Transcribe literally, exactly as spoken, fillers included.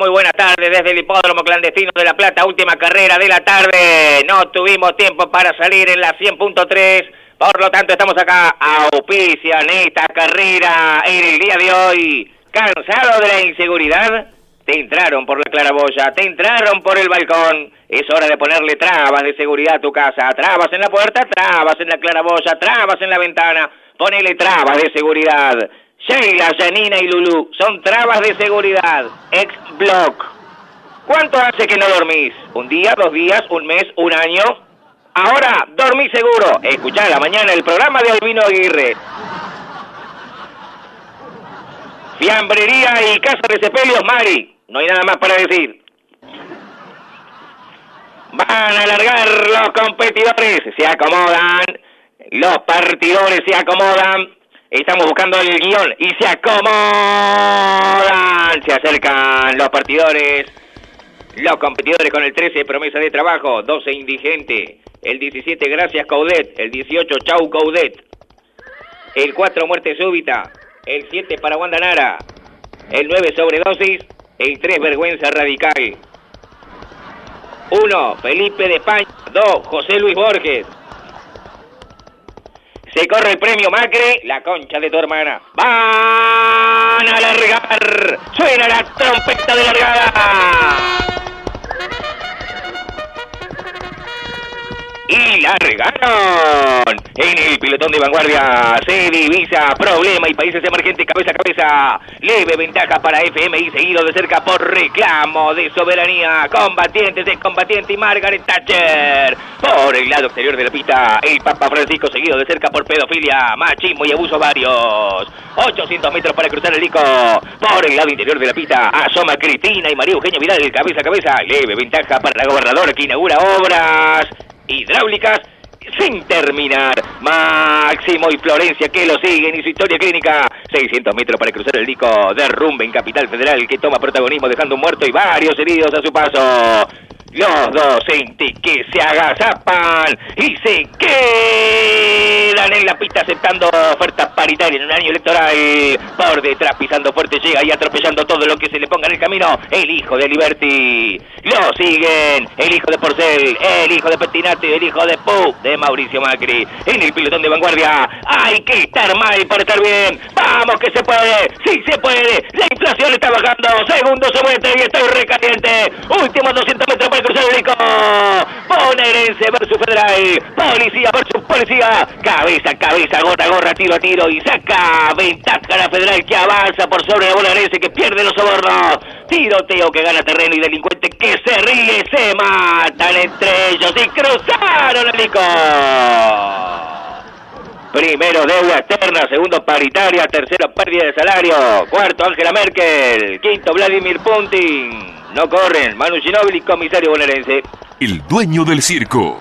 muy buenas tardes desde el hipódromo clandestino de La Plata, última carrera de la tarde. No tuvimos tiempo para salir en la cien punto tres, por lo tanto estamos acá, auspician esta carrera en el día de hoy. ¿Cansado de la inseguridad? Te entraron por la claraboya, te entraron por el balcón. Es hora de ponerle trabas de seguridad a tu casa. Trabas en la puerta, trabas en la claraboya, trabas en la ventana. Ponele trabas de seguridad. Sheila, Janina y Lulú son trabas de seguridad. Ex-Block. ¿Cuánto hace que no dormís? ¿Un día, dos días, un mes, un año? Ahora, dormí seguro. Escuchá a la mañana el programa de Albino Aguirre. Fiambrería y Casa de Sepelios, Mari. No hay nada más para decir. Van a largar los competidores. Se acomodan. Los partidores se acomodan. Estamos buscando el guión y se acomodan. Se acercan los partidores. Los competidores con el trece, promesa de trabajo. doce, indigente. El diecisiete, gracias Coudet. El dieciocho, chau Coudet. El cuatro, muerte súbita. El siete, para Wanda Nara. El nueve, sobredosis. El tres, vergüenza radical. uno, Felipe de España. dos, José Luis Borges. Se corre el premio Macri, la concha de tu hermana. ¡Van a largar! ¡Suena la trompeta de largada! Y largaron. En el pelotón de vanguardia se divisa Problema y Países Emergentes cabeza a cabeza. Leve ventaja para F M I, seguido de cerca por Reclamo de Soberanía. Combatientes de Combatiente y Margaret Thatcher. Por el lado exterior de la pista, el Papa Francisco, seguido de cerca por Pedofilia, Machismo y Abuso Varios. ochocientos metros para cruzar el Ico. Por el lado interior de la pista, asoma Cristina y María Eugenia Vidal cabeza a cabeza. Leve ventaja para la gobernadora que inaugura obras hidráulicas sin terminar. Máximo y Florencia que lo siguen y su historia clínica. seiscientos metros para cruzar el Ico. Derrumbe en Capital Federal que toma protagonismo dejando un muerto y varios heridos a su paso. Los docentes que se agazapan y se quedan en la pista aceptando ofertas paritarias en un año electoral. Por detrás pisando fuerte llega y atropellando todo lo que se le ponga en el camino. El hijo de Liberty. Lo siguen el hijo de Porcel, el hijo de Pettinato y el hijo de Pú de Mauricio Macri. En el pelotón de vanguardia hay que estar mal para estar bien. Vamos que se puede, sí se puede. La inflación está bajando. Segundo se muestra y estoy recaliente. Últimos doscientos metros para cruzar el Ico. Bonaerense versus Federal. Policía versus policía. Cabeza a cabeza, gorra a gorra, tiro a tiro. Y saca ventaja a la Federal que avanza por sobre la Bonaerense que pierde los sobornos. Tiroteo que gana terreno y delincuente que se ríe. Se matan entre ellos y cruzaron el Ico. Primero deuda externa, segundo paritaria, tercero pérdida de salario, cuarto Angela Merkel, quinto Vladimir Putin. No corren, Manu Ginóbili, comisario bonaerense. El dueño del circo.